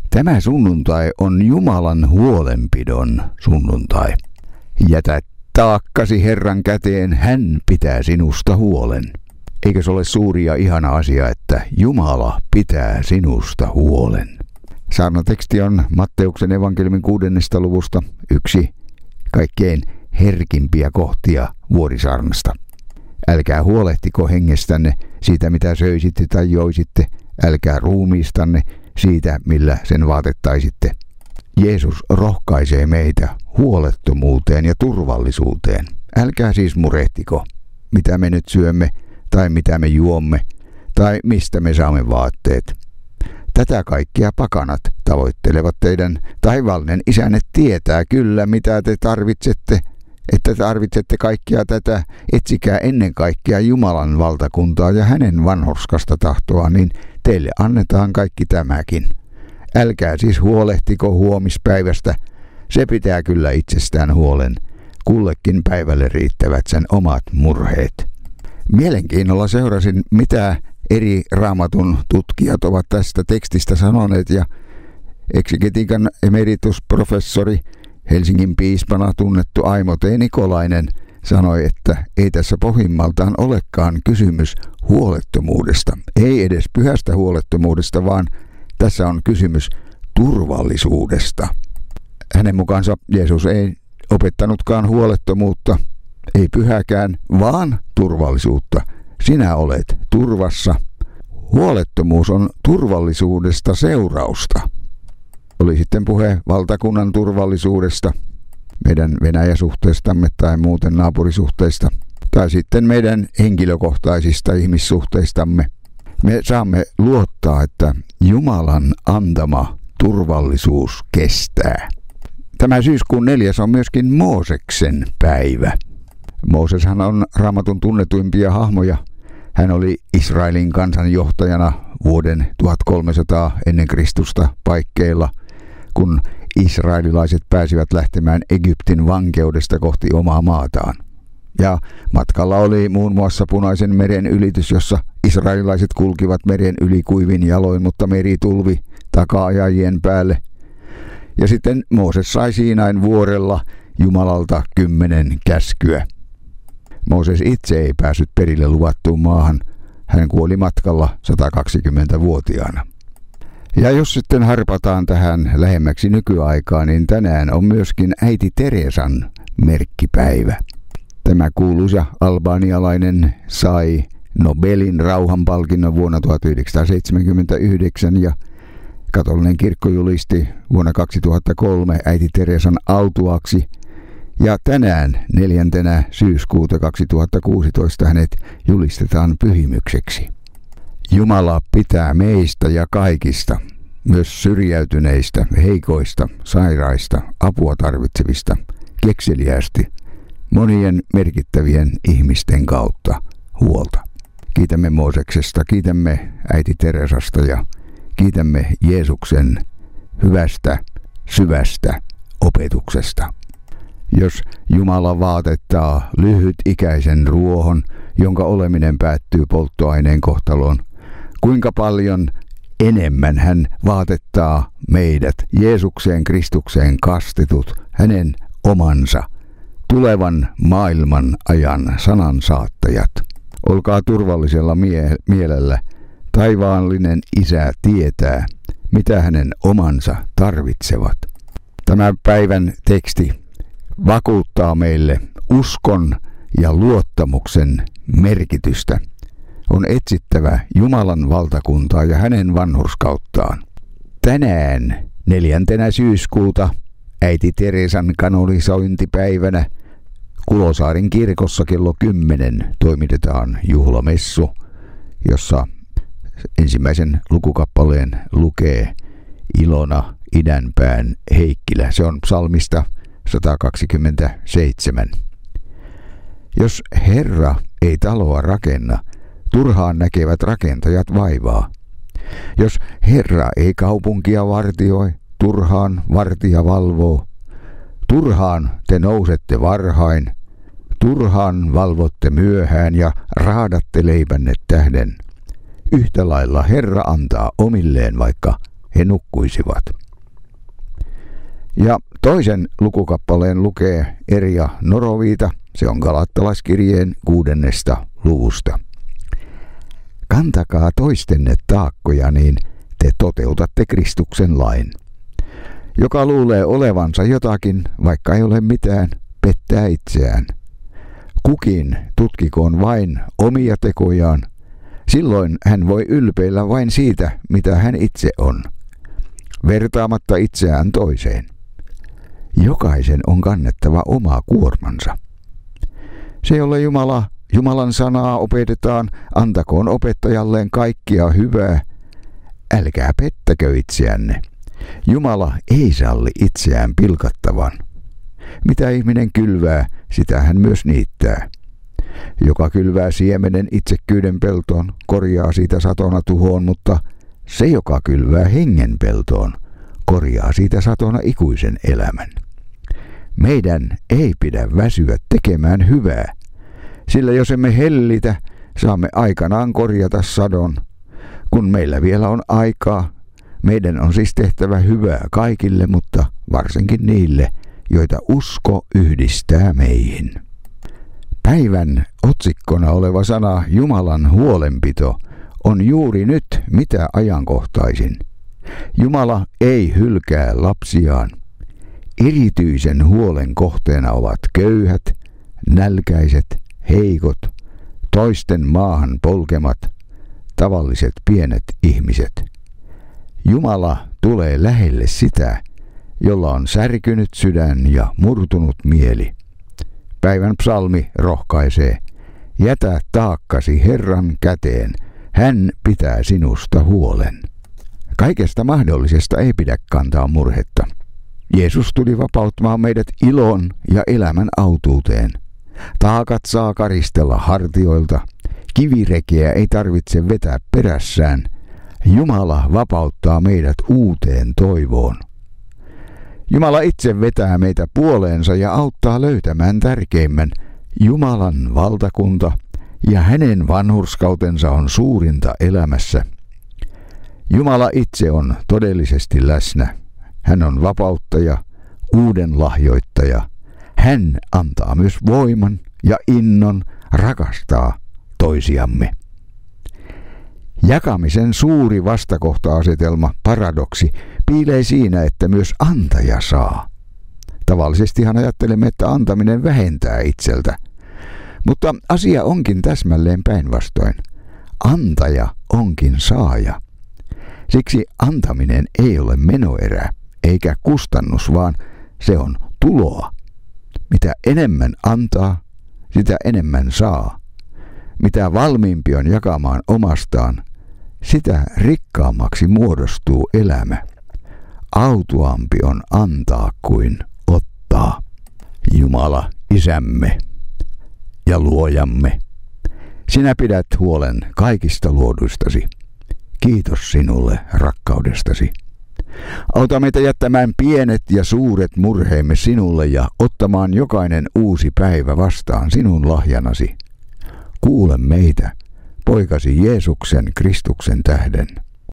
Tämä sunnuntai on Jumalan huolenpidon sunnuntai. Jätä taakkasi Herran käteen, hän pitää sinusta huolen. Eikö se ole suuri ja ihana asia, että Jumala pitää sinusta huolen? Saarnateksti on Matteuksen evankeliumin 6. luvusta, yksi kaikkein herkimpiä kohtia vuorisaarnasta. Älkää huolehtiko hengestänne siitä, mitä söisitte tai joisitte. Älkää ruumiistanne siitä, millä sen vaatettaisitte. Jeesus rohkaisee meitä huolettomuuteen ja turvallisuuteen. Älkää siis murehtiko, mitä me nyt syömme, tai mitä me juomme, tai mistä me saamme vaatteet. Tätä kaikkia pakanat tavoittelevat teidän taivaallinen isänne tietää kyllä, mitä te tarvitsette, että tarvitsette kaikkia tätä. Etsikää ennen kaikkea Jumalan valtakuntaa ja hänen vanhurskasta tahtoa, niin teille annetaan kaikki tämäkin. Älkää siis huolehtiko huomispäivästä, se pitää kyllä itsestään huolen. Kullekin päivälle riittävät sen omat murheet. Mielenkiinnolla seurasin, mitä eri raamatun tutkijat ovat tästä tekstistä sanoneet, ja eksegetiikan emeritusprofessori, Helsingin piispana tunnettu Aimo T. Nikolainen sanoi, että ei tässä pohjimmaltaan olekaan kysymys huolettomuudesta. Ei edes pyhästä huolettomuudesta, vaan tässä on kysymys turvallisuudesta. Hänen mukaansa Jeesus ei opettanutkaan huolettomuutta, ei pyhäkään, vaan turvallisuutta. Sinä olet turvassa. Huolettomuus on turvallisuudesta seurausta. Oli sitten puhe valtakunnan turvallisuudesta, meidän Venäjä-suhteestamme tai muuten naapurisuhteista, tai sitten meidän henkilökohtaisista ihmissuhteistamme. Me saamme luottaa, että Jumalan antama turvallisuus kestää. Tämä syyskuun 4. on myöskin Mooseksen päivä. Mooseshan on Raamatun tunnetuimpia hahmoja. Hän oli Israelin kansan johtajana vuoden 1300 ennen Kristusta paikkeilla, kun israelilaiset pääsivät lähtemään Egyptin vankeudesta kohti omaa maataan. Ja matkalla oli muun muassa Punaisen meren ylitys, jossa israelilaiset kulkivat meren yli kuivin jaloin, mutta meri tulvi taka-ajajien päälle. Ja sitten Mooses sai Siinain vuorella Jumalalta 10 käskyä. Mooses itse ei päässyt perille luvattuun maahan. Hän kuoli matkalla 120-vuotiaana. Ja jos sitten harpataan tähän lähemmäksi nykyaikaa, niin tänään on myöskin äiti Teresan merkkipäivä. Tämä kuuluisa albanialainen sai Nobelin rauhanpalkinnon vuonna 1979 ja katolinen kirkko julisti vuonna 2003 äiti Teresan autuaksi. Ja tänään 4. syyskuuta 2016 hänet julistetaan pyhimykseksi. Jumala pitää meistä ja kaikista, myös syrjäytyneistä, heikoista, sairaista, apua tarvitsevista, kekseliäästi, monien merkittävien ihmisten kautta huolta. Kiitämme Mooseksesta, kiitämme äiti Teresasta ja kiitämme Jeesuksen hyvästä, syvästä opetuksesta. Jos Jumala vaatettaa lyhytikäisen ruohon, jonka oleminen päättyy polttoaineen kohtaloon, kuinka paljon enemmän hän vaatettaa meidät, Jeesukseen Kristukseen kastetut, hänen omansa, tulevan maailman ajan sanansaattajat. Olkaa turvallisella mielellä. Taivaallinen Isä tietää, mitä hänen omansa tarvitsevat. Tämän päivän teksti vakuuttaa meille uskon ja luottamuksen merkitystä. On etsittävä Jumalan valtakuntaa ja hänen vanhurskauttaan. Tänään 4. syyskuuta äiti Teresan kanonisointipäivänä Kulosaaren kirkossa kello 10 toimitetaan juhlamessu, jossa ensimmäisen lukukappaleen lukee Ilona idänpään Heikkilä. Se on psalmista 127. Jos Herra ei taloa rakenna, turhaan näkevät rakentajat vaivaa. Jos Herra ei kaupunkia vartioi, turhaan vartija valvoo. Turhaan te nousette varhain, turhaan valvotte myöhään ja raadatte leipänne tähden. Yhtä lailla Herra antaa omilleen, vaikka he nukkuisivat. Ja toisen lukukappaleen lukee Erja Noroviita, se on Galattalaiskirjeen 6. luvusta. Kantakaa toistenne taakkoja, niin te toteutatte Kristuksen lain. Joka luulee olevansa jotakin, vaikka ei ole mitään, pettää itseään. Kukin tutkikoon vain omia tekojaan, silloin hän voi ylpeillä vain siitä, mitä hän itse on, vertaamatta itseään toiseen. Jokaisen on kannettava oma kuormansa. Se, jolle Jumalan sanaa opetetaan, antakoon opettajalleen kaikkia hyvää. Älkää pettäkö itseänne. Jumala ei salli itseään pilkattavan. Mitä ihminen kylvää, sitä hän myös niittää. Joka kylvää siemenen itsekkyyden peltoon, korjaa siitä satona tuhoon, mutta se, joka kylvää hengen peltoon, korjaa siitä satona ikuisen elämän. Meidän ei pidä väsyä tekemään hyvää, sillä jos emme hellitä, saamme aikanaan korjata sadon. Kun meillä vielä on aikaa, meidän on siis tehtävä hyvää kaikille, mutta varsinkin niille, joita usko yhdistää meihin. Päivän otsikkona oleva sana Jumalan huolenpito on juuri nyt mitä ajankohtaisin. Jumala ei hylkää lapsiaan. Erityisen huolen kohteena ovat köyhät, nälkäiset, heikot, toisten maahan polkemat, tavalliset pienet ihmiset. Jumala tulee lähelle sitä, jolla on särkynyt sydän ja murtunut mieli. Päivän psalmi rohkaisee: jätä taakkasi Herran käteen, hän pitää sinusta huolen. Kaikesta mahdollisesta ei pidä kantaa murhetta. Jeesus tuli vapauttamaan meidät iloon ja elämän autuuteen. Taakat saa karistella hartioilta, kivirekeä ei tarvitse vetää perässään. Jumala vapauttaa meidät uuteen toivoon. Jumala itse vetää meitä puoleensa ja auttaa löytämään tärkeimmän: Jumalan valtakunta ja hänen vanhurskautensa on suurinta elämässä. Jumala itse on todellisesti läsnä. Hän on vapauttaja, uuden lahjoittaja. Hän antaa myös voiman ja innon rakastaa toisiamme. Jakamisen suuri vastakohta-asetelma, paradoksi, piilee siinä, että myös antaja saa. Tavallisestihan ajattelemme, että antaminen vähentää itseltä. Mutta asia onkin täsmälleen päinvastoin. Antaja onkin saaja. Siksi antaminen ei ole menoerä eikä kustannus, vaan se on tuloa. Mitä enemmän antaa, sitä enemmän saa. Mitä valmiimpi on jakamaan omastaan, sitä rikkaammaksi muodostuu elämä. Autuampi on antaa kuin ottaa. Jumala, Isämme ja Luojamme, sinä pidät huolen kaikista luoduistasi. Kiitos sinulle rakkaudestasi. Auta meitä jättämään pienet ja suuret murheemme sinulle ja ottamaan jokainen uusi päivä vastaan sinun lahjanasi. Kuule meitä, poikasi Jeesuksen Kristuksen tähden.